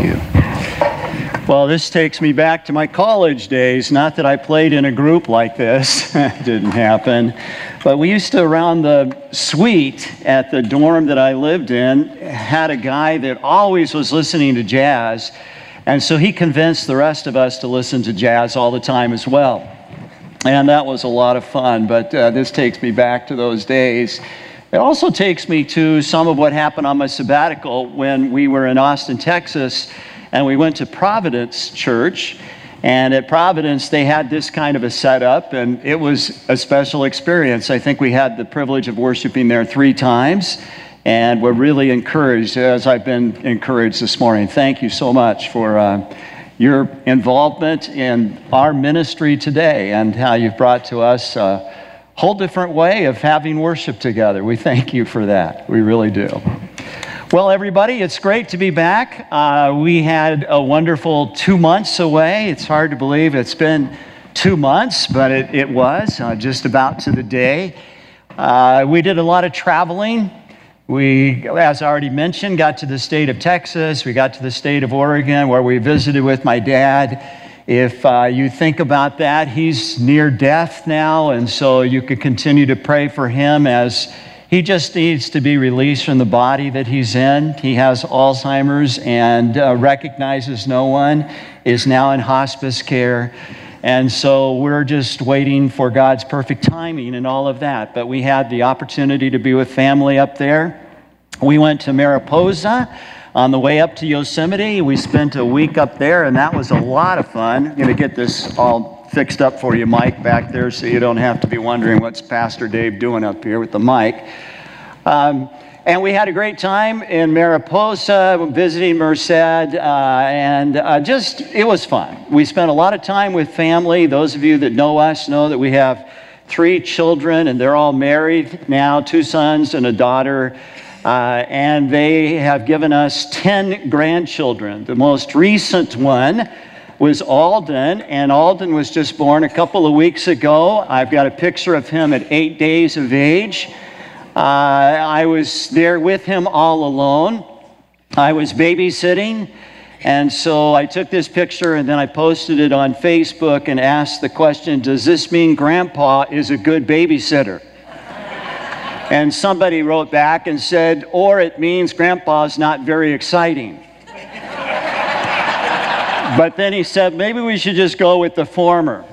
you. Well, this takes me back to my college days. Not that I played in a group like this. It didn't happen. But we used to, around the suite at the dorm that I lived in, had a guy that always was listening to jazz. And so he convinced the rest of us to listen to jazz all the time as well. And that was a lot of fun. But this takes me back to those days. It also takes me to some of what happened on my sabbatical when we were in Austin, Texas, and we went to Providence Church. And at Providence, they had this kind of a setup, and it was a special experience. I think we had the privilege of worshiping there 3 times, and we're really encouraged, as I've been encouraged this morning. Thank you so much for your involvement in our ministry today and how you've brought to us a whole different way of having worship together. We thank you for that. We really do. Well, everybody, it's great to be back. We had a wonderful 2 months away. It's hard to believe it's been 2 months, but it was just about to the day. We did a lot of traveling. We, as I already mentioned, got to the state of Texas. We got to the state of Oregon, where we visited with my dad. If you think about that, he's near death now, and so you could continue to pray for him as he just needs to be released from the body that he's in. He has Alzheimer's and recognizes no one, is now in hospice care. And so we're just waiting for God's perfect timing and all of that. But we had the opportunity to be with family up there. We went to Mariposa on the way up to Yosemite. We spent a week up there, and that was a lot of fun. I'm going to get this all fixed up for you, Mike, back there, so you don't have to be wondering what's Pastor Dave doing up here with the mic. And we had a great time in Mariposa, visiting Merced, and it was fun. We spent a lot of time with family. Those of you that know us know that we have 3 children, and they're all married now, 2 sons and a daughter. And they have given us 10 grandchildren. The most recent one was Alden, and Alden was just born a couple of weeks ago. I've got a picture of him at 8 days of age. I was there with him all alone. I was babysitting, and so I took this picture and then I posted it on Facebook and asked the question, does this mean Grandpa is a good babysitter? And somebody wrote back and said, or it means Grandpa's not very exciting. But then he said, maybe we should just go with the former,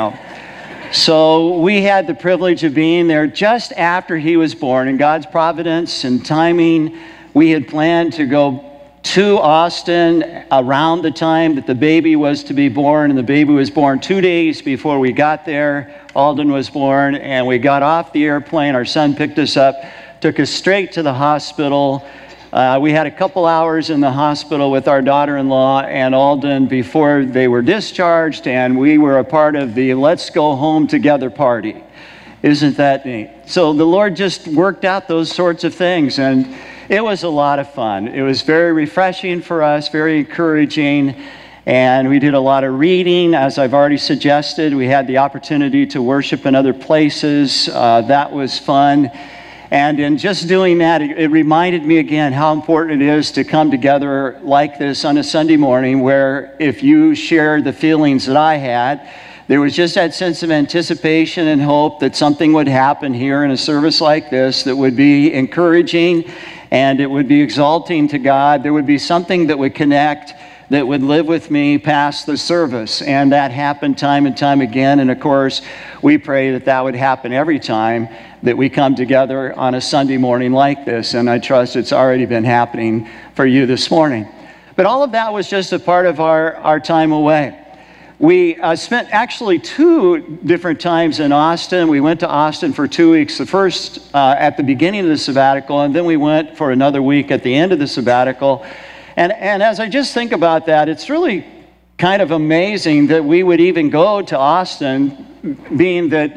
So we had the privilege of being there just after he was born. In God's providence and timing, we had planned to go to Austin around the time that the baby was to be born, and the baby was born 2 days before we got there. Alden was born, and we got off the airplane. Our son picked us up, took us straight to the hospital. We had a couple hours in the hospital with our daughter-in-law and Alden before they were discharged, and we were a part of the Let's Go Home Together party. Isn't that neat? So the Lord just worked out those sorts of things, and it was a lot of fun. It was very refreshing for us, very encouraging, and we did a lot of reading. As I've already suggested, we had the opportunity to worship in other places. That was fun. And in just doing that, it reminded me again how important it is to come together like this on a Sunday morning, where if you share the feelings that I had, there was just that sense of anticipation and hope that something would happen here in a service like this that would be encouraging and it would be exalting to God. There would be something that would connect, that would live with me past the service. And that happened time and time again. And of course, we pray that that would happen every time that we come together on a Sunday morning like this. And I trust it's already been happening for you this morning. But all of that was just a part of our time away. We spent actually 2 different times in Austin. We went to Austin for 2 weeks. The first at the beginning of the sabbatical, and then we went for another week at the end of the sabbatical. And as I just think about that, it's really kind of amazing that we would even go to Austin, being that,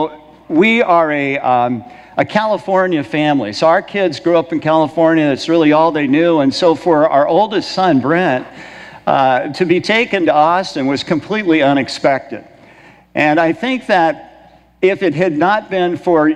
we are a California family. So our kids grew up in California. That's really all they knew. And so for our oldest son, Brent, to be taken to Austin was completely unexpected. And I think that if it had not been for,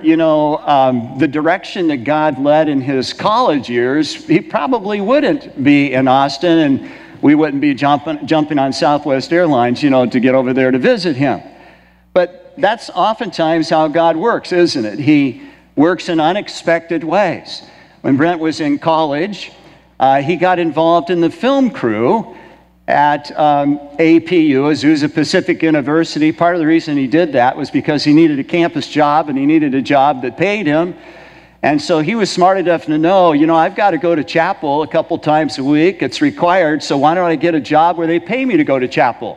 the direction that God led in his college years, he probably wouldn't be in Austin. And we wouldn't be jumping on Southwest Airlines, to get over there to visit him. But that's oftentimes how God works, isn't it? He works in unexpected ways. When Brent was in college, he got involved in the film crew at APU, Azusa Pacific University. Part of the reason he did that was because he needed a campus job and he needed a job that paid him. And so he was smart enough to know, I've got to go to chapel a couple times a week. It's required, so why don't I get a job where they pay me to go to chapel?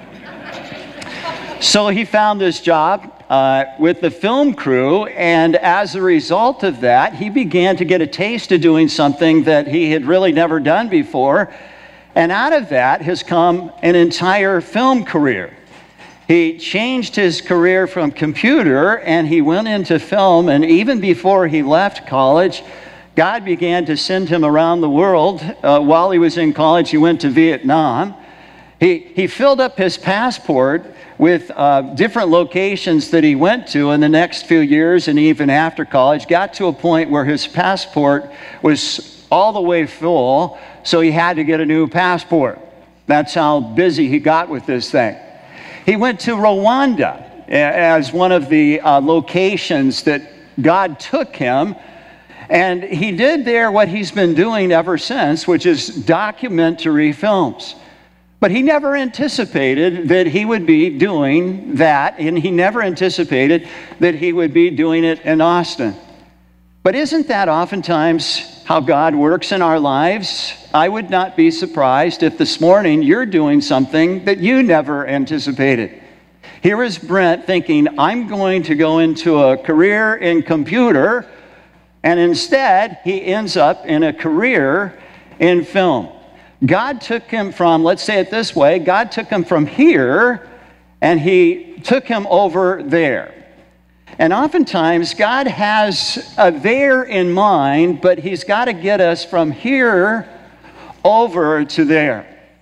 So he found this job with the film crew, and as a result of that, he began to get a taste of doing something that he had really never done before. And out of that has come an entire film career. He changed his career from computer and he went into film, and even before he left college, God began to send him around the world. While he was in college, he went to Vietnam. He filled up his passport with different locations that he went to in the next few years, and even after college, got to a point where his passport was all the way full, so he had to get a new passport. That's how busy he got with this thing. He went to Rwanda as one of the locations that God took him, and he did there what he's been doing ever since, which is documentary films. But he never anticipated that he would be doing that, and he never anticipated that he would be doing it in Austin. But isn't that oftentimes how God works in our lives? I would not be surprised if this morning you're doing something that you never anticipated. Here is Brent thinking, I'm going to go into a career in computer, and instead he ends up in a career in film. God took him from, let's say it this way, God took him from here and he took him over there. And oftentimes God has a there in mind, but he's got to get us from here over to there.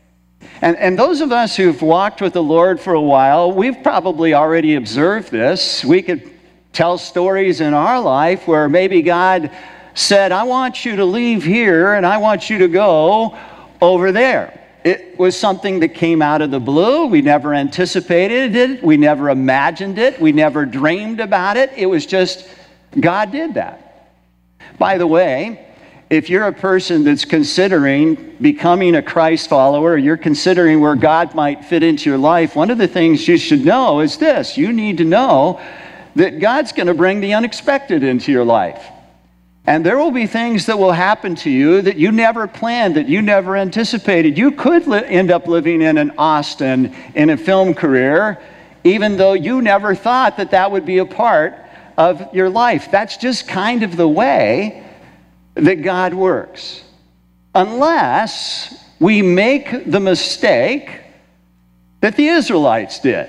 And those of us who've walked with the Lord for a while, we've probably already observed this. We could tell stories in our life where maybe God said, I want you to leave here and I want you to go over there. It was something that came out of the blue. We never anticipated it. We never imagined it. We never dreamed about it. It was just God did that. By the way, if you're a person that's considering becoming a Christ follower, or you're considering where God might fit into your life, one of the things you should know is this. You need to know that God's going to bring the unexpected into your life. And there will be things that will happen to you that you never planned, that you never anticipated. You could end up living in an Austin in a film career, even though you never thought that that would be a part of your life. That's just kind of the way that God works. Unless we make the mistake that the Israelites did.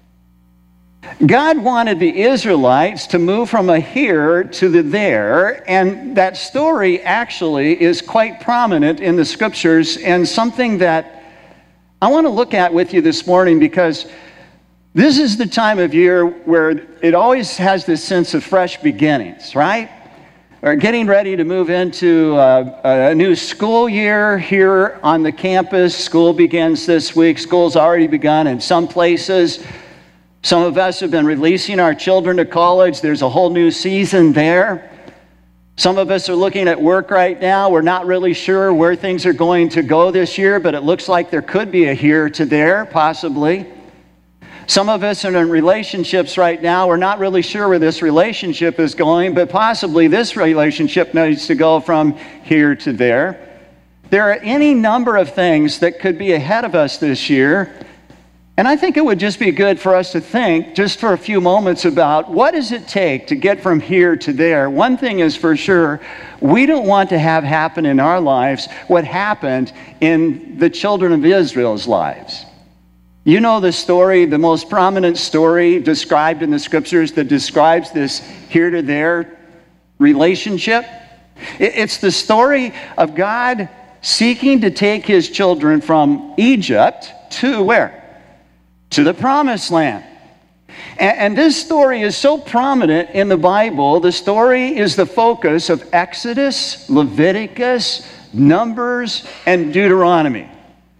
God wanted the Israelites to move from a here to the there, and that story actually is quite prominent in the scriptures, and something that I want to look at with you this morning, because this is the time of year where it always has this sense of fresh beginnings, right? We're getting ready to move into a new school year here on the campus. School begins this week. School's already begun in some places. Some of us have been releasing our children to college. There's a whole new season there. Some of us are looking at work right now. We're not really sure where things are going to go this year, but it looks like there could be a here to there, possibly. Some of us are in relationships right now. We're not really sure where this relationship is going, but possibly this relationship needs to go from here to there. There are any number of things that could be ahead of us this year. And I think it would just be good for us to think just for a few moments about what does it take to get from here to there. One thing is for sure, we don't want to have happen in our lives what happened in the children of Israel's lives. You know the story, the most prominent story described in the scriptures that describes this here to there relationship. It's the story of God seeking to take his children from Egypt to where? To the promised land. And this story is so prominent in the Bible. The story is the focus of Exodus, Leviticus, Numbers, and Deuteronomy.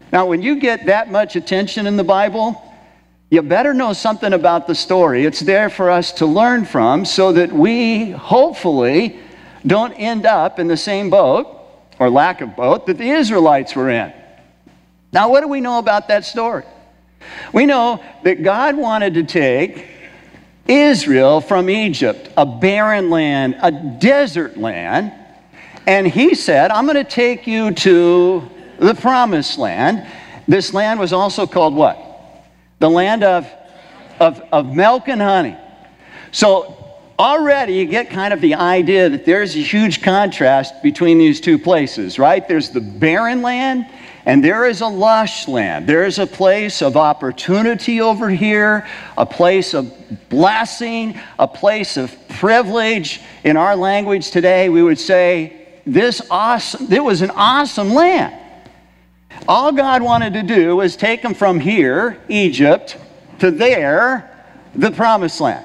Now, when you get that much attention in the Bible, you better know something about the story. It's there for us to learn from so that we, hopefully, don't end up in the same boat, or lack of boat, that the Israelites were in. Now, what do we know about that story? We know that God wanted to take Israel from Egypt, a barren land, a desert land, and he said, I'm going to take you to the promised land. This land was also called what? The land of milk and honey. So already you get kind of the idea that there's a huge contrast between these two places, right? There's the barren land, and there is a lush land. There is a place of opportunity over here, a place of blessing, a place of privilege. In our language today, we would say, it was an awesome land. All God wanted to do was take them from here, Egypt, to there, the promised land.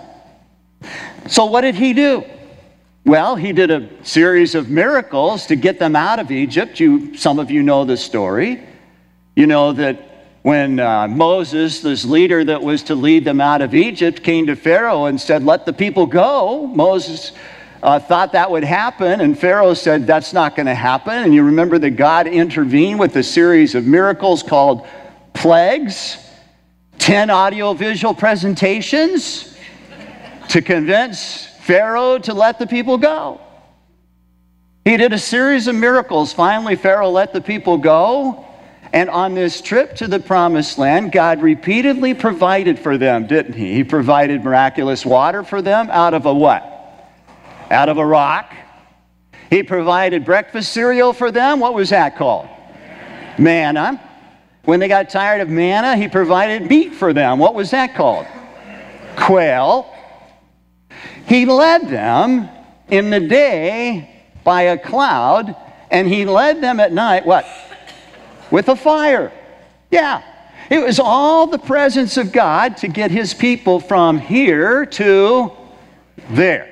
So what did he do? Well, he did a series of miracles to get them out of Egypt. Some of you know the story. You know that when Moses, this leader that was to lead them out of Egypt, came to Pharaoh and said, let the people go, Moses thought that would happen, and Pharaoh said, that's not going to happen. And you remember that God intervened with a series of miracles called plagues, 10 audiovisual presentations to convince Pharaoh to let the people go. He did a series of miracles. Finally, Pharaoh let the people go. And on this trip to the promised land, God repeatedly provided for them, didn't he? He provided miraculous water for them out of a what? Out of a rock. He provided breakfast cereal for them. What was that called? Manna. When they got tired of manna, he provided meat for them. What was that called? Quail. He led them in the day by a cloud, and he led them at night, what? With a fire. Yeah. It was all the presence of God to get his people from here to there.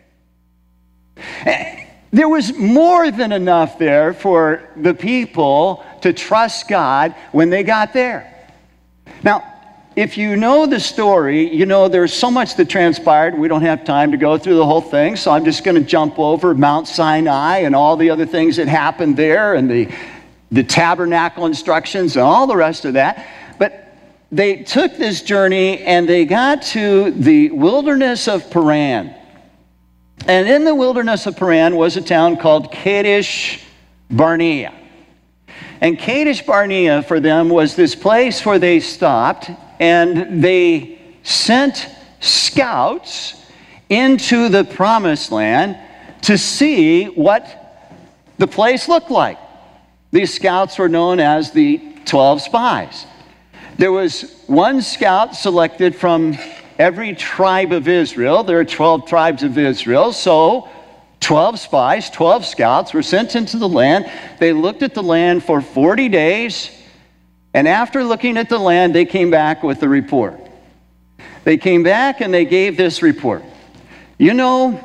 There was more than enough there for the people to trust God when they got there. Now, if you know the story, you know there's so much that transpired. We don't have time to go through the whole thing, so I'm just going to jump over Mount Sinai and all the other things that happened there and the tabernacle instructions and all the rest of that. But they took this journey and they got to the wilderness of Paran. And in the wilderness of Paran was a town called Kadesh Barnea. And Kadesh Barnea for them was this place where they stopped and they sent scouts into the promised land to see what the place looked like. These scouts were known as the 12 spies. There was one scout selected from every tribe of Israel. There are 12 tribes of Israel, so 12 spies, 12 scouts were sent into the land. They looked at the land for 40 days, and after looking at the land, they came back with a report. They came back and they gave this report. You know,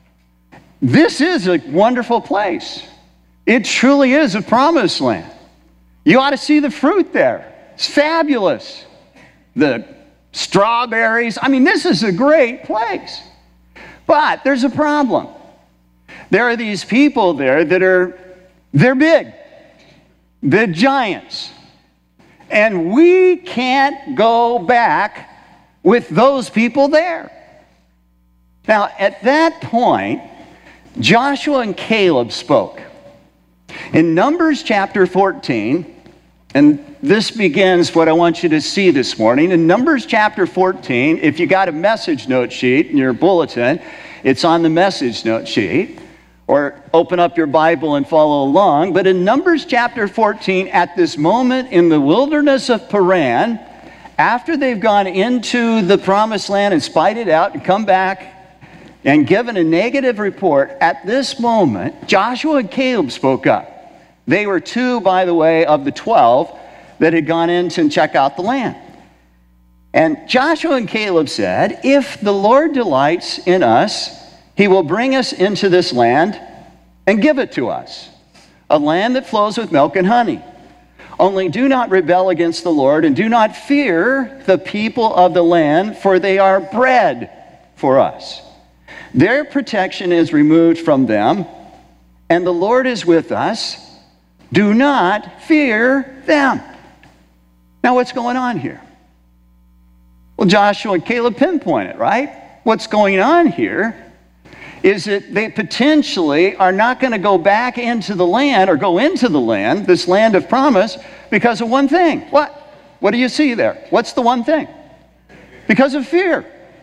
this is a wonderful place. It truly is a promised land. You ought to see the fruit there. It's fabulous. The strawberries. I mean, this is a great place. But there's a problem. There are these people there they're big. The giants. And we can't go back with those people there. Now, at that point, Joshua and Caleb spoke. In Numbers chapter 14, and this begins what I want you to see this morning. In Numbers chapter 14, if you got a message note sheet in your bulletin, it's on the message note sheet. Or open up your Bible and follow along. But in Numbers chapter 14, at this moment in the wilderness of Paran, after they've gone into the promised land and spied it out and come back and given a negative report, at this moment, Joshua and Caleb spoke up. They were two, by the way, of the 12 that had gone in to check out the land. And Joshua and Caleb said, if the Lord delights in us, he will bring us into this land and give it to us, a land that flows with milk and honey. Only do not rebel against the Lord, and do not fear the people of the land, for they are bread for us. Their protection is removed from them, and the Lord is with us. Do not fear them. Now, what's going on here? Well, Joshua and Caleb pinpoint it, right? What's going on here is that they potentially are not going to go back into the land or go into the land, this land of promise, because of one thing. What? What do you see there? What's the one thing? Because of fear.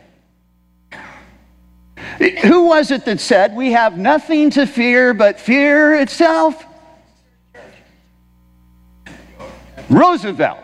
Who was it that said, we have nothing to fear but fear itself? Roosevelt.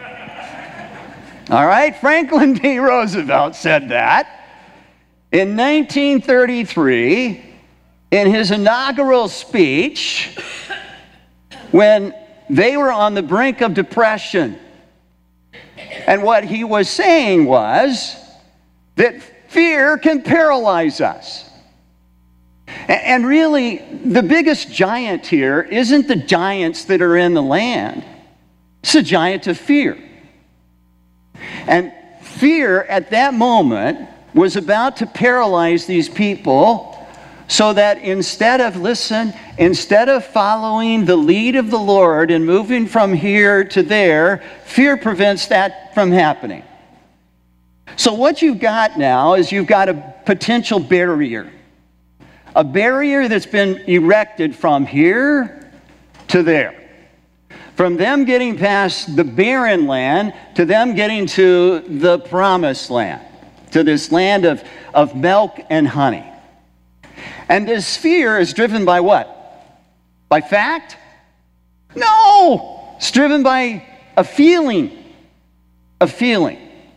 All right, Franklin D. Roosevelt said that. In 1933, in his inaugural speech, when they were on the brink of depression, and what he was saying was that fear can paralyze us. And really, the biggest giant here isn't the giants that are in the land. It's a giant of fear. And fear at that moment was about to paralyze these people so that instead of following the lead of the Lord and moving from here to there, fear prevents that from happening. So what you've got now is you've got a potential barrier. A barrier that's been erected from here to there. From them getting past the barren land to them getting to the promised land. To this land of milk and honey. And this fear is driven by what? By fact? No! It's driven by a feeling. A feeling.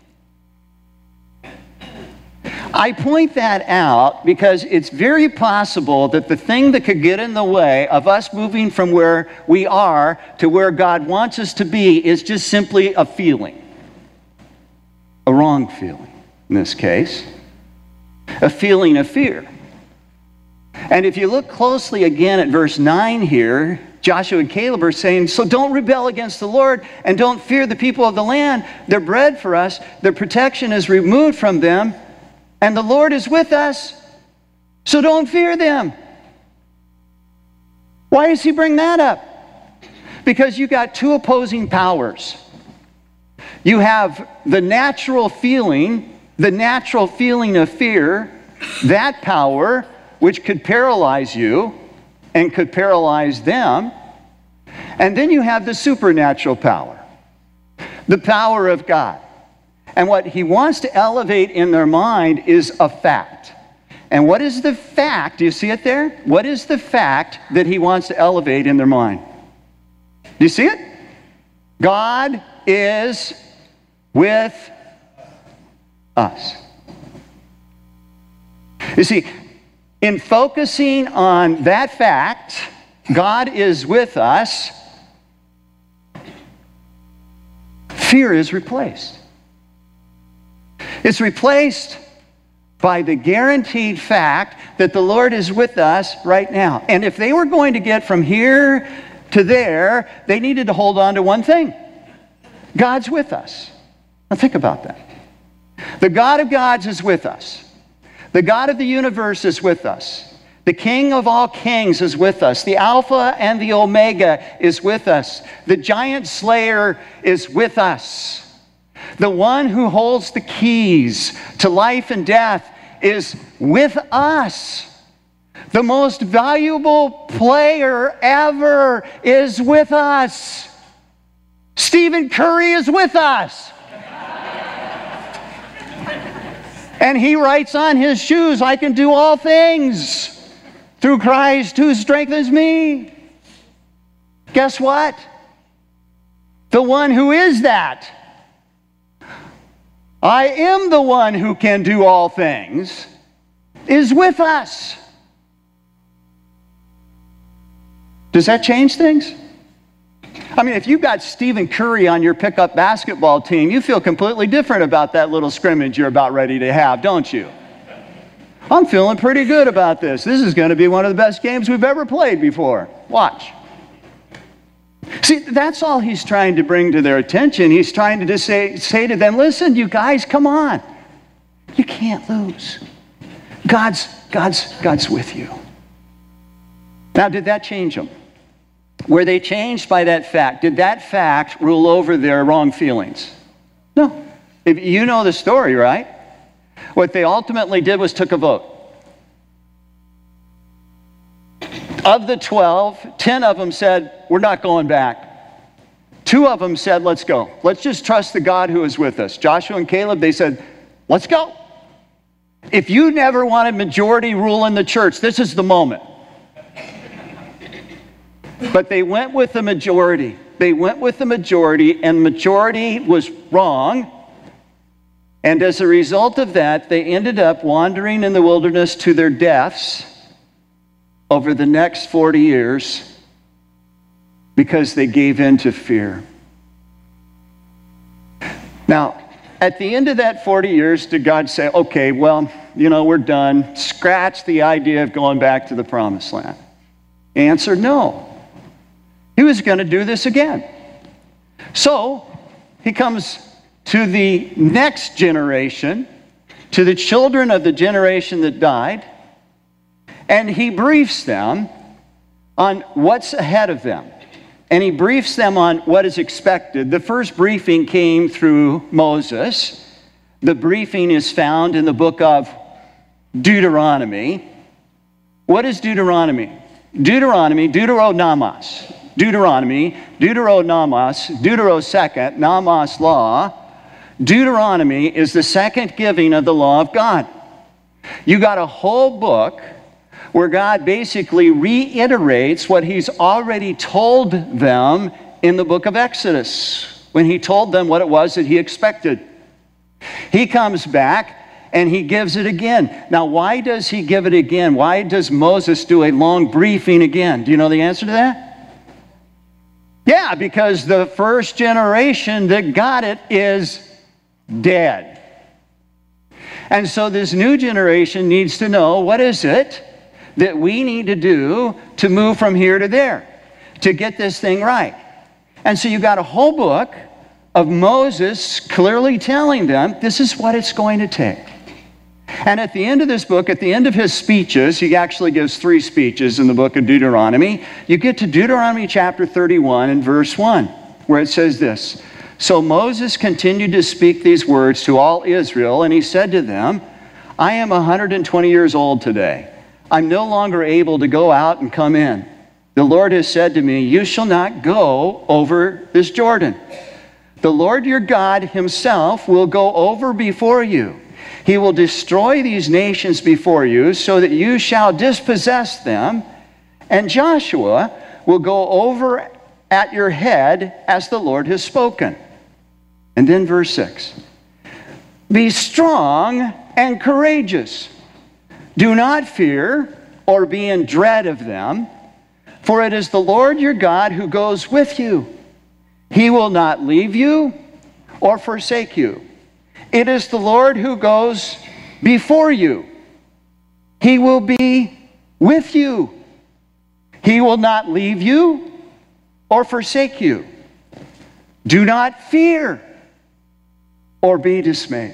I point that out because it's very possible that the thing that could get in the way of us moving from where we are to where God wants us to be is just simply a feeling. A wrong feeling. In this case, a feeling of fear. And if you look closely again at verse 9 here, Joshua and Caleb are saying, so don't rebel against the Lord and don't fear the people of the land. They're bread for us. Their protection is removed from them. And the Lord is with us. So don't fear them. Why does he bring that up? Because you got two opposing powers. You have the natural feeling of fear, that power which could paralyze you and could paralyze them. And then you have the supernatural power, the power of God. And what he wants to elevate in their mind is a fact. And what is the fact? Do you see it there? What is the fact that he wants to elevate in their mind? Do you see it? God is with us. You see, in focusing on that fact, God is with us, fear is replaced. It's replaced by the guaranteed fact that the Lord is with us right now. And if they were going to get from here to there, they needed to hold on to one thing. God's with us. Now think about that. The God of gods is with us. The God of the universe is with us. The King of all kings is with us. The Alpha and the Omega is with us. The giant slayer is with us. The one who holds the keys to life and death is with us. The most valuable player ever is with us. Stephen Curry is with us. And he writes on his shoes, I can do all things through Christ who strengthens me. Guess what? The one who is that. I am the one who can do all things, is with us. Does that change things? I mean, if you've got Stephen Curry on your pickup basketball team, you feel completely different about that little scrimmage you're about ready to have, don't you? I'm feeling pretty good about this. This is going to be one of the best games we've ever played before. Watch. See, that's all he's trying to bring to their attention. He's trying to just say to them, listen, you guys, come on. You can't lose. God's with you. Now, did that change them? Were they changed by that fact? Did that fact rule over their wrong feelings? No. If you know the story, right? What they ultimately did was took a vote. Of the 12, 10 of them said, we're not going back. 2 of them said, let's go. Let's just trust the God who is with us. Joshua and Caleb, they said, let's go. If you never wanted majority rule in the church, this is the moment. But they went with the majority. They went with the majority, and majority was wrong. And as a result of that, they ended up wandering in the wilderness to their deaths over the next 40 years because they gave in to fear. Now, at the end of that 40 years, did God say, okay, well, we're done. Scratch the idea of going back to the promised land? Answer, no. He was going to do this again. So, he comes to the next generation, to the children of the generation that died, and he briefs them on what's ahead of them. And he briefs them on what is expected. The first briefing came through Moses. The briefing is found in the book of Deuteronomy. What is Deuteronomy? Deuteronomos. Deuteronomy, Deuteronomos, Deutero second, Nomos law. Deuteronomy is the second giving of the law of God. You got a whole book where God basically reiterates what he's already told them in the book of Exodus, when he told them what it was that he expected. He comes back and he gives it again. Now, why does he give it again? Why does Moses do a long briefing again? Do you know the answer to that? Yeah, because the first generation that got it is dead. And so this new generation needs to know, what is it that we need to do to move from here to there, to get this thing right? And so you got a whole book of Moses clearly telling them, this is what it's going to take. And at the end of this book, at the end of his speeches, he actually gives 3 speeches in the book of Deuteronomy. You get to Deuteronomy chapter 31 and verse 1, where it says this: So Moses continued to speak these words to all Israel, and he said to them, I am 120 years old today. I'm no longer able to go out and come in. The Lord has said to me, you shall not go over this Jordan. The Lord your God himself will go over before you. He will destroy these nations before you so that you shall dispossess them, and Joshua will go over at your head as the Lord has spoken. And then verse 6. Be strong and courageous. Do not fear or be in dread of them, for it is the Lord your God who goes with you. He will not leave you or forsake you. It is the Lord who goes before you. He will be with you. He will not leave you or forsake you. Do not fear or be dismayed.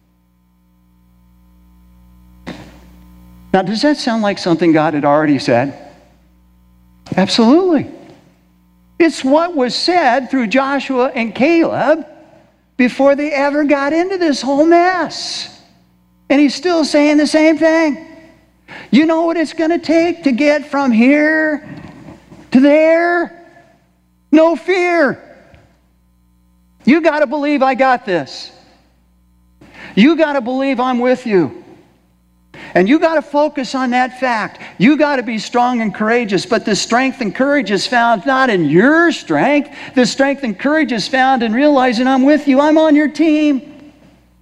Now, does that sound like something God had already said? Absolutely. It's what was said through Joshua and Caleb before they ever got into this whole mess. And he's still saying the same thing. You know what it's going to take to get from here to there? No fear. You got to believe I got this. You got to believe I'm with you. And you got to focus on that fact. You got to be strong and courageous. But the strength and courage is found not in your strength. The strength and courage is found in realizing I'm with you. I'm on your team.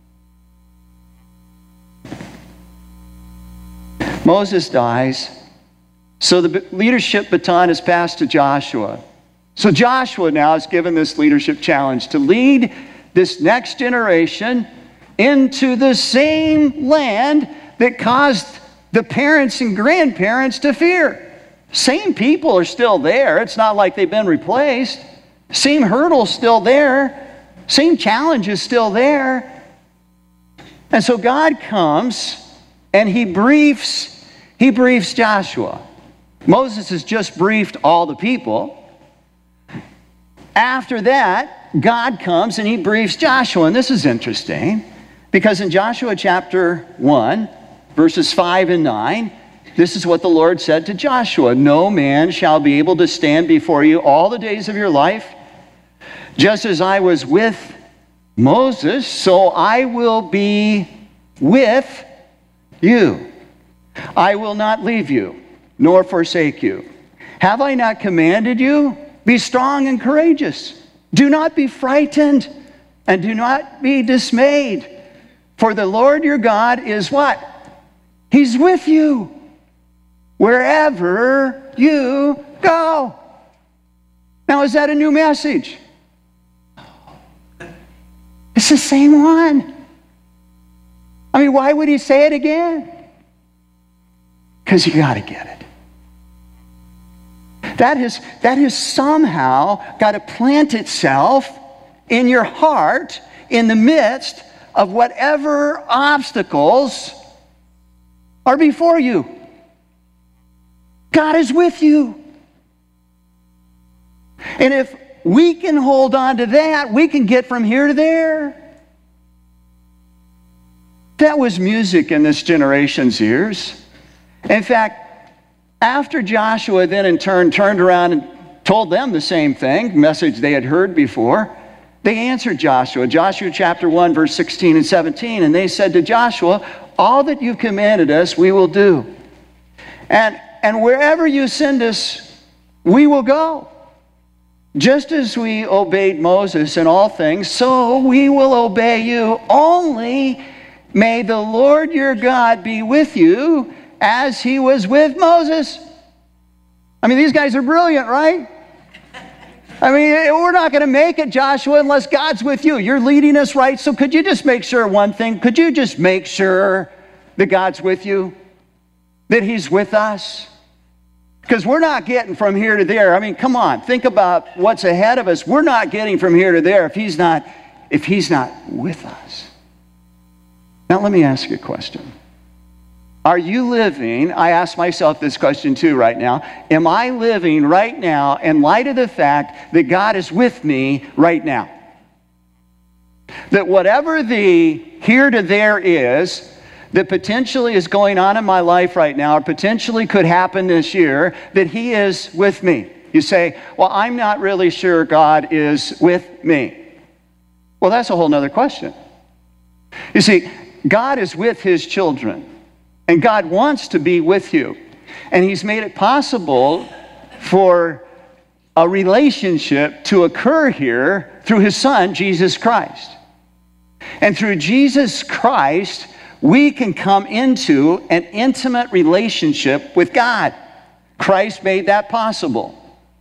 Moses dies. So the leadership baton is passed to Joshua. So Joshua now is given this leadership challenge to lead this next generation into the same land that caused the parents and grandparents to fear. Same people are still there. It's not like they've been replaced. Same hurdle's still there. Same challenge is still there. And so God comes and he briefs Joshua. Moses has just briefed all the people. After that, God comes and he briefs Joshua. And this is interesting because in Joshua chapter 1, verses 5 and 9, this is what the Lord said to Joshua. No man shall be able to stand before you all the days of your life. Just as I was with Moses, so I will be with you. I will not leave you, nor forsake you. Have I not commanded you? Be strong and courageous. Do not be frightened, and do not be dismayed. For the Lord your God is what? He's with you wherever you go. Now, is that a new message? It's the same one. I mean, why would he say it again? Because you got to get it. That has somehow got to plant itself in your heart in the midst of whatever obstacles are before you. God is with you. And if we can hold on to that, we can get from here to there. That was music in this generation's ears. In fact, after Joshua then in turn turned around and told them the same thing, message they had heard before, they answered Joshua. Joshua chapter 1, verse 16 and 17. And they said to Joshua, all that you've commanded us, we will do. And wherever you send us, we will go. Just as we obeyed Moses in all things, so we will obey you. Only may the Lord your God be with you as he was with Moses. I mean, these guys are brilliant, right? I mean, we're not going to make it, Joshua, unless God's with you. You're leading us, right? So could you just make sure one thing? Could you just make sure that God's with you? That he's with us? Because we're not getting from here to there. I mean, come on, think about what's ahead of us. We're not getting from here to there if he's not with us. Now, let me ask you a question. Are you living, I ask myself this question too right now, am I living right now in light of the fact that God is with me right now? That whatever the here to there is, that potentially is going on in my life right now, or potentially could happen this year, that he is with me. You say, well, I'm not really sure God is with me. Well, that's a whole nother question. You see, God is with his children. And God wants to be with you. And he's made it possible for a relationship to occur here through his son, Jesus Christ. And through Jesus Christ, we can come into an intimate relationship with God. Christ made that possible.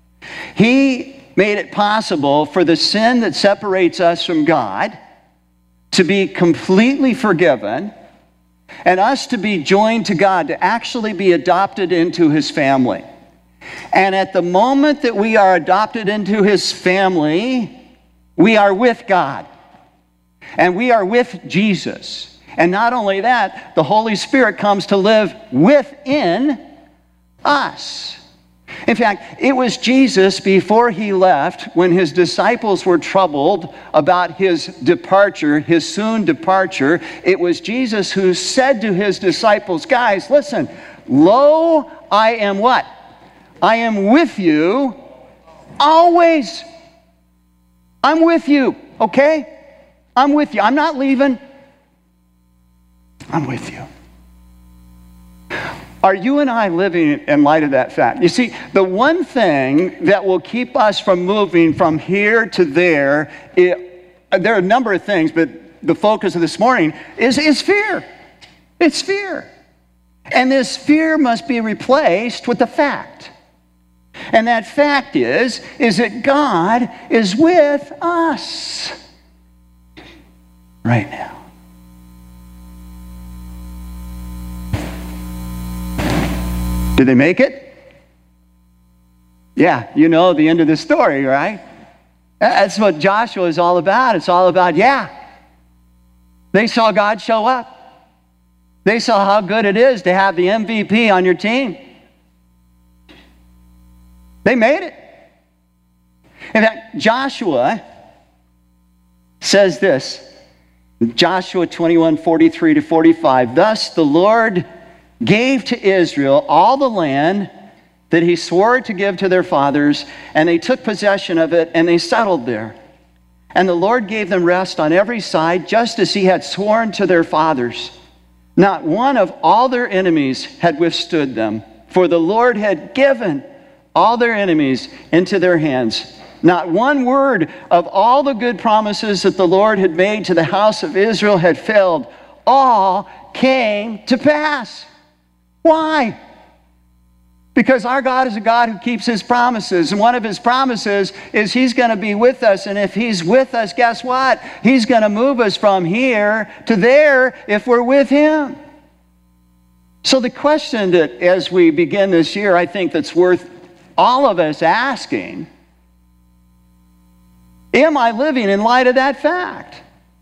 He made it possible for the sin that separates us from God to be completely forgiven, and us to be joined to God, to actually be adopted into his family. And at the moment that we are adopted into his family, we are with God. And we are with Jesus. And not only that, the Holy Spirit comes to live within us. In fact, it was Jesus before he left, when his disciples were troubled about his departure, his soon departure. It was Jesus who said to his disciples, guys, listen, lo, I am what? I am with you always. I'm with you, okay? I'm with you. I'm not leaving. I'm with you. Are you and I living in light of that fact? You see, the one thing that will keep us from moving from here to there, there are a number of things, but the focus of this morning is fear. It's fear. And this fear must be replaced with the fact. And that fact is that God is with us right now. Did they make it? Yeah, you know the end of the story, right? That's what Joshua is all about. It's all about, they saw God show up. They saw how good it is to have the MVP on your team. They made it. In fact, Joshua says this, Joshua 21:43-45, thus the Lord gave to Israel all the land that he swore to give to their fathers, and they took possession of it, and they settled there. And the Lord gave them rest on every side, just as he had sworn to their fathers. Not one of all their enemies had withstood them, for the Lord had given all their enemies into their hands. Not one word of all the good promises that the Lord had made to the house of Israel had failed. All came to pass. Why? Because our God is a God who keeps his promises. And one of his promises is he's going to be with us. And if he's with us, guess what? He's going to move us from here to there if we're with him. So the question that as we begin this year, I think that's worth all of us asking, am I living in light of that fact?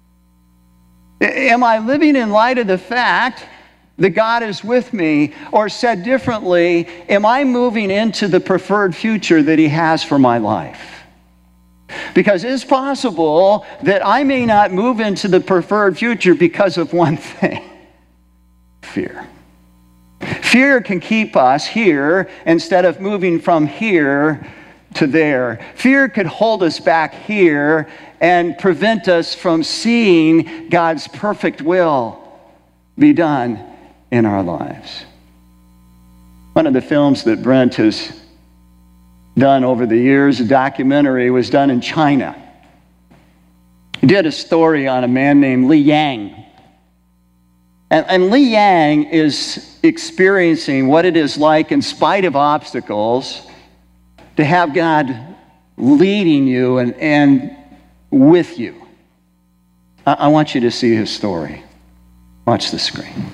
Am I living in light of the fact that God is with me? Or said differently, am I moving into the preferred future that he has for my life? Because it's possible that I may not move into the preferred future because of one thing: fear. Fear can keep us here instead of moving from here to there. Fear could hold us back here and prevent us from seeing God's perfect will be done in our lives. One of the films that Brent has done over the years, a documentary, was done in China. He did a story on a man named Li Yang. And Li Yang is experiencing what it is like, in spite of obstacles, to have God leading you and with you. I want you to see his story. Watch the screen.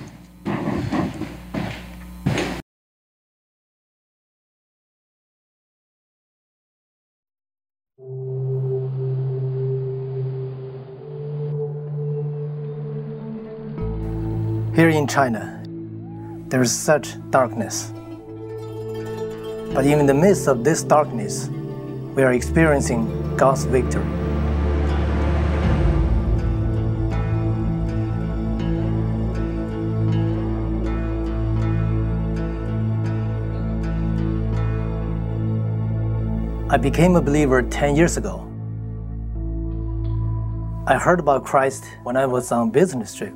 Here in China, there is such darkness. But even in the midst of this darkness, we are experiencing God's victory. I became a believer 10 years ago. I heard about Christ when I was on a business trip.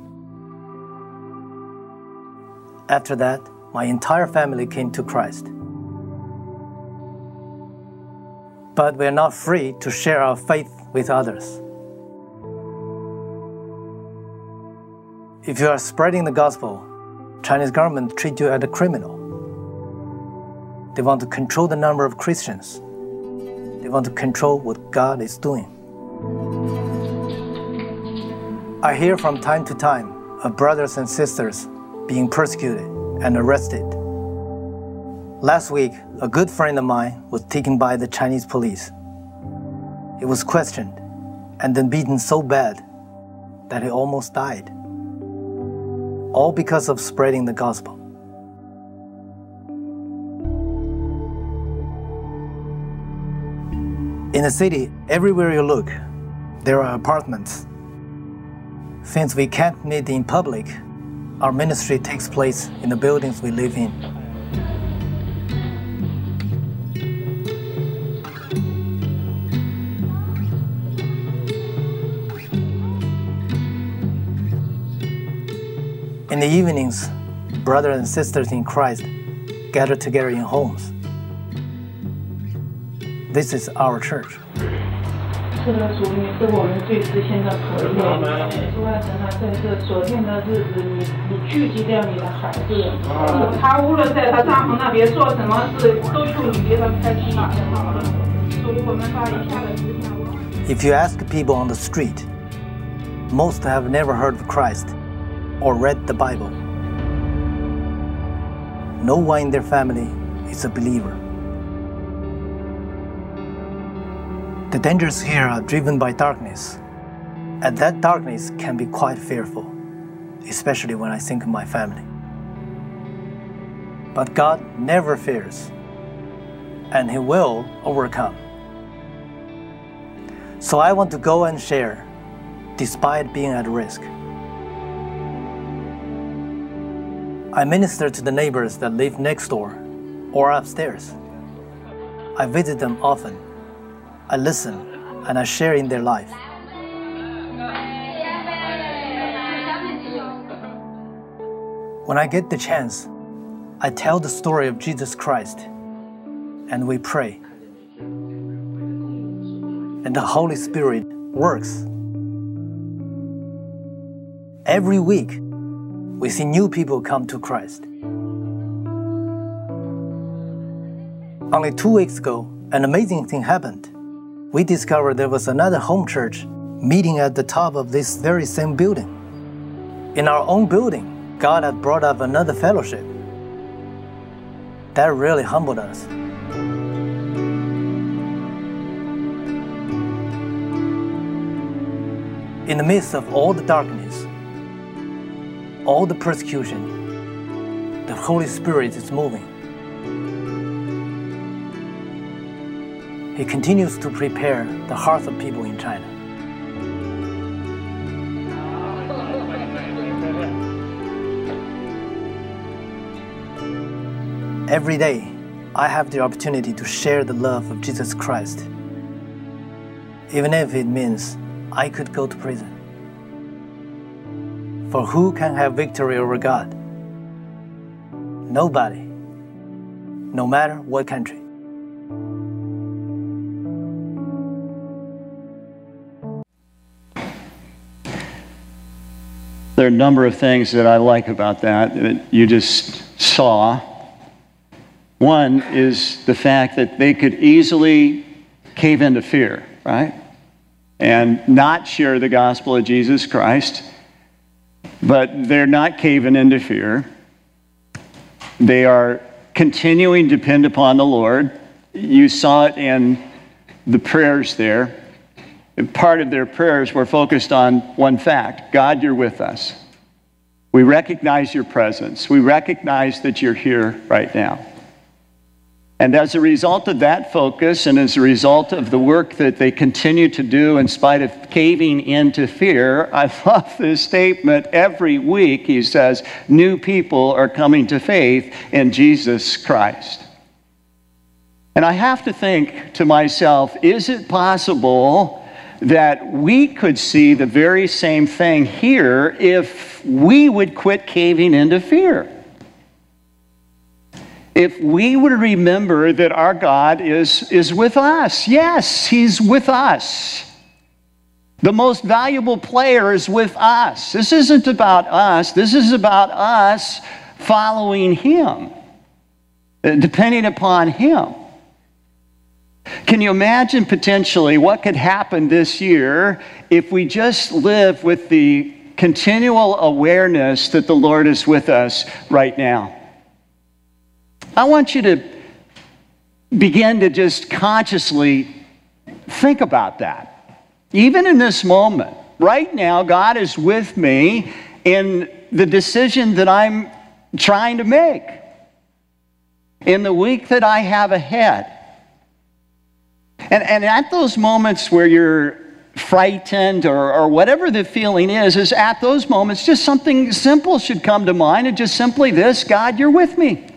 After that, my entire family came to Christ. But we are not free to share our faith with others. If you are spreading the gospel, Chinese government treat you as a criminal. They want to control the number of Christians. They want to control what God is doing. I hear from time to time of brothers and sisters being persecuted and arrested. Last week, a good friend of mine was taken by the Chinese police. He was questioned and then beaten so bad that he almost died. All because of spreading the gospel. In the city, everywhere you look, there are apartments. Since we can't meet in public, our ministry takes place in the buildings we live in. In the evenings, brothers and sisters in Christ gather together in homes. This is our church. 这个主你是我们最知心的朋友。主啊，神啊，在这昨天的日子，你聚集掉你的孩子。他无论在他帐篷那边做什么事，都求你别让开心了。所以我们把以下的指向。 If you ask people on the street, most have never heard of Christ or read the Bible. No one in their family is a believer. The dangers here are driven by darkness, and that darkness can be quite fearful, especially when I think of my family. But God never fears, and He will overcome. So I want to go and share, despite being at risk. I minister to the neighbors that live next door or upstairs. I visit them often. I listen and I share in their life. When I get the chance, I tell the story of Jesus Christ and we pray. And the Holy Spirit works. Every week, we see new people come to Christ. Only 2 weeks ago, an amazing thing happened. We discovered there was another home church meeting at the top of this very same building. In our own building, God had brought up another fellowship. That really humbled us. In the midst of all the darkness, all the persecution, the Holy Spirit is moving. He continues to prepare the hearts of people in China. Every day, I have the opportunity to share the love of Jesus Christ, even if it means I could go to prison. For who can have victory over God? Nobody, no matter what country. There are a number of things that I like about that you just saw. One is the fact that they could easily cave into fear, right? And not share the gospel of Jesus Christ. But they're not caving into fear. They are continuing to depend upon the Lord. You saw it in the prayers there. Part of their prayers were focused on one fact: God, you're with us. We recognize your presence. We recognize that you're here right now. And as a result of that focus, and as a result of the work that they continue to do in spite of caving into fear, I love this statement. Every week, he says, new people are coming to faith in Jesus Christ. And I have to think to myself, is it possible that we could see the very same thing here if we would quit caving into fear? If we would remember that our God is with us. Yes, He's with us. The most valuable player is with us. This isn't about us. This is about us following Him, depending upon Him. Can you imagine potentially what could happen this year if we just live with the continual awareness that the Lord is with us right now? I want you to begin to just consciously think about that. Even in this moment, right now, God is with me in the decision that I'm trying to make, in the week that I have ahead. And at those moments where you're frightened or whatever the feeling is at those moments, just something simple should come to mind, and just simply this: God, you're with me.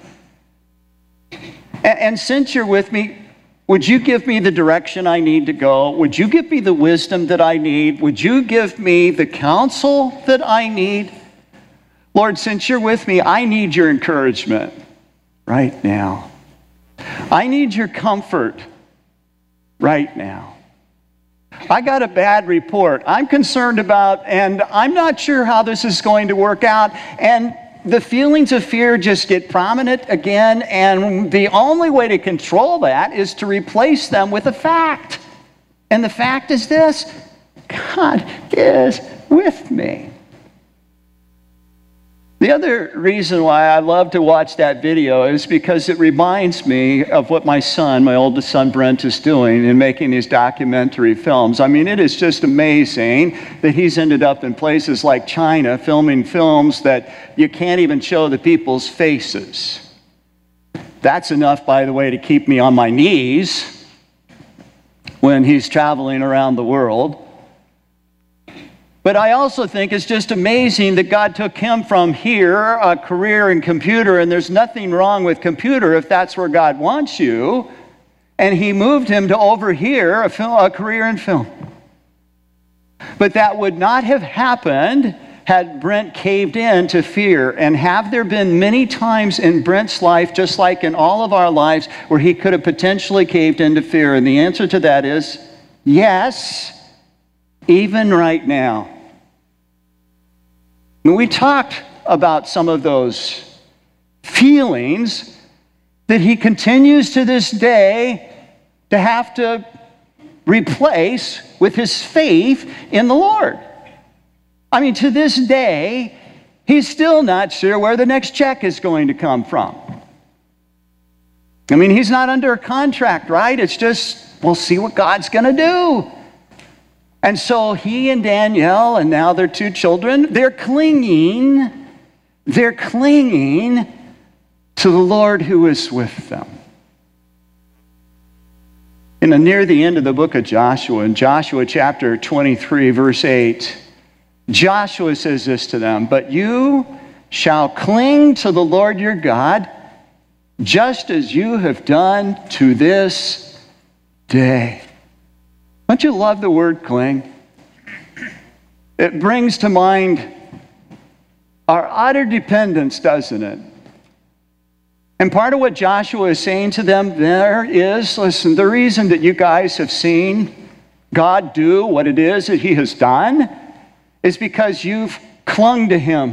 And since you're with me, would you give me the direction I need to go? Would you give me the wisdom that I need? Would you give me the counsel that I need? Lord, since you're with me, I need your encouragement right now. I need your comfort right now. I got a bad report I'm concerned about, and I'm not sure how this is going to work out. And the feelings of fear just get prominent again, and the only way to control that is to replace them with a fact. And the fact is this: God is with me. The other reason why I love to watch that video is because it reminds me of what my son, my oldest son Brent, is doing in making these documentary films. I mean, it is just amazing that he's ended up in places like China filming films that you can't even show the people's faces. That's enough, by the way, to keep me on my knees when he's traveling around the world. But I also think it's just amazing that God took him from here, a career in computer, and there's nothing wrong with computer if that's where God wants you, and he moved him to over here, a career in film. But that would not have happened had Brent caved in to fear. And have there been many times in Brent's life, just like in all of our lives, where he could have potentially caved into fear? And the answer to that is yes. Even right now. When we talked about some of those feelings that he continues to this day to have to replace with his faith in the Lord. I mean, to this day, he's still not sure where the next check is going to come from. I mean, he's not under a contract, right? It's just, we'll see what God's going to do. And so he and Danielle, and now their 2 children, they're clinging to the Lord who is with them. Near the end of the book of Joshua, in Joshua chapter 23, verse 8, Joshua says this to them, "But you shall cling to the Lord your God, just as you have done to this day." Don't you love the word cling? It brings to mind our utter dependence, doesn't it? And part of what Joshua is saying to them there is, listen, the reason that you guys have seen God do what it is that he has done is because you've clung to him.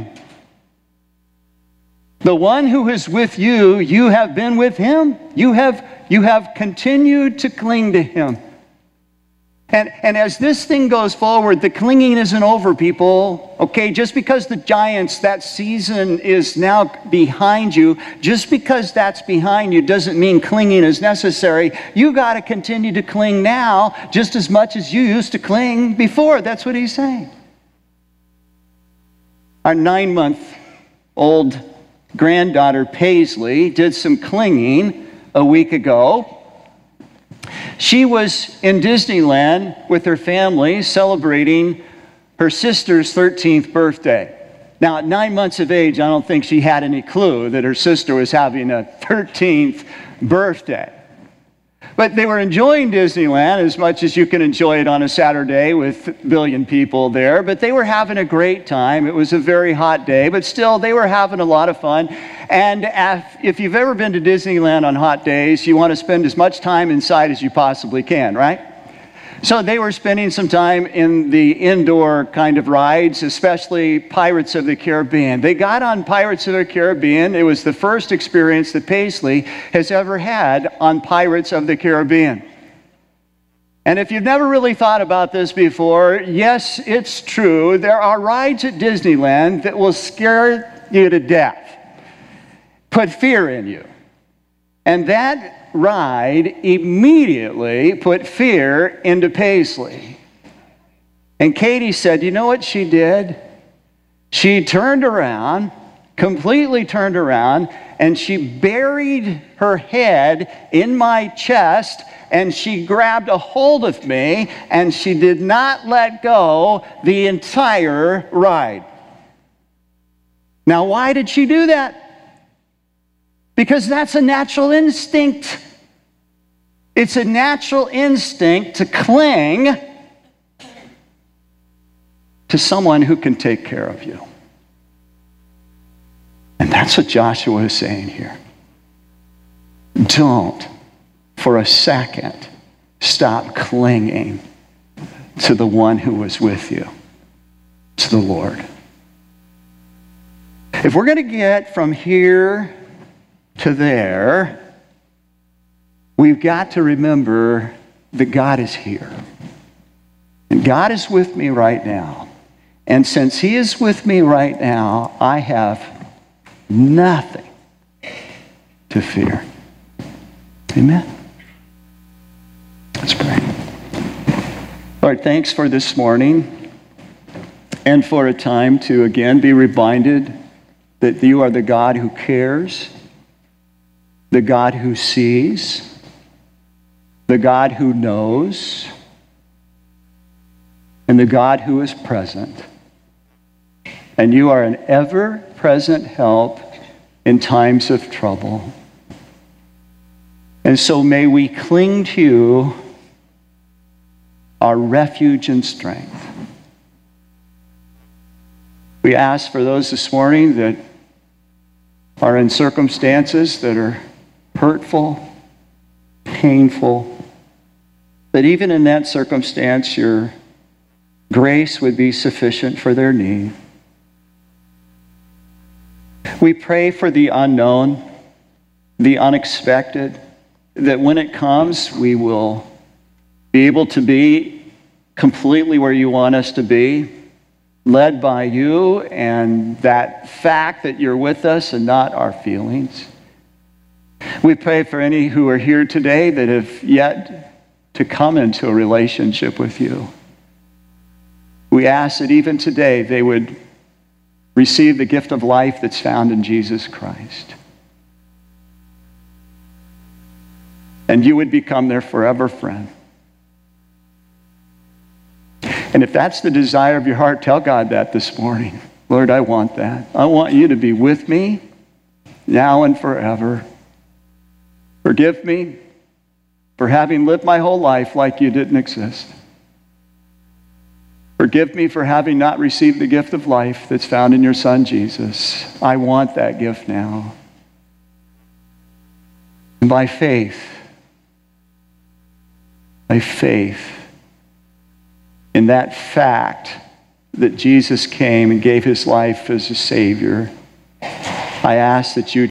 The one who is with you, you have been with him. You have continued to cling to him. And as this thing goes forward, the clinging isn't over, people. Okay, just because the Giants, that season is now behind you, just because that's behind you doesn't mean clinging is necessary. You got to continue to cling now just as much as you used to cling before. That's what he's saying. Our 9-month-old granddaughter, Paisley, did some clinging a week ago. She was in Disneyland with her family celebrating her sister's 13th birthday. Now, at 9 months of age, I don't think she had any clue that her sister was having a 13th birthday. But they were enjoying Disneyland as much as you can enjoy it on a Saturday with a billion people there. But they were having a great time. It was a very hot day, but still they were having a lot of fun. And if you've ever been to Disneyland on hot days, you want to spend as much time inside as you possibly can, right? So they were spending some time in the indoor kind of rides, especially Pirates of the Caribbean. They got on Pirates of the Caribbean. It was the first experience that Paisley has ever had on Pirates of the Caribbean. And if you've never really thought about this before, yes, it's true. There are rides at Disneyland that will scare you to death, put fear in you. And that ride immediately put fear into Paisley. And Katie said, you know what she did? She turned around, completely turned around, and she buried her head in my chest, and she grabbed a hold of me, and she did not let go the entire ride. Now, why did she do that? Because that's a natural instinct. It's a natural instinct to cling to someone who can take care of you. And that's what Joshua is saying here. Don't, for a second, stop clinging to the one who was with you, to the Lord. If we're going to get from here to there, we've got to remember that God is here. And God is with me right now. And since He is with me right now, I have nothing to fear. Amen. Let's pray. Lord, thanks for this morning and for a time to again be reminded that you are the God who cares, the God who sees, the God who knows, and the God who is present. And you are an ever-present help in times of trouble. And so may we cling to you, our refuge and strength. We ask for those this morning that are in circumstances that are hurtful, painful, that even in that circumstance, your grace would be sufficient for their need. We pray for the unknown, the unexpected, that when it comes, we will be able to be completely where you want us to be, led by you and that fact that you're with us and not our feelings. We pray for any who are here today that have yet to come into a relationship with you. We ask that even today they would receive the gift of life that's found in Jesus Christ. And you would become their forever friend. And if that's the desire of your heart, tell God that this morning. Lord, I want that. I want you to be with me now and forever. Forgive me for having lived my whole life like you didn't exist. Forgive me for having not received the gift of life that's found in your Son, Jesus. I want that gift now. And by faith in that fact that Jesus came and gave his life as a Savior, I ask that you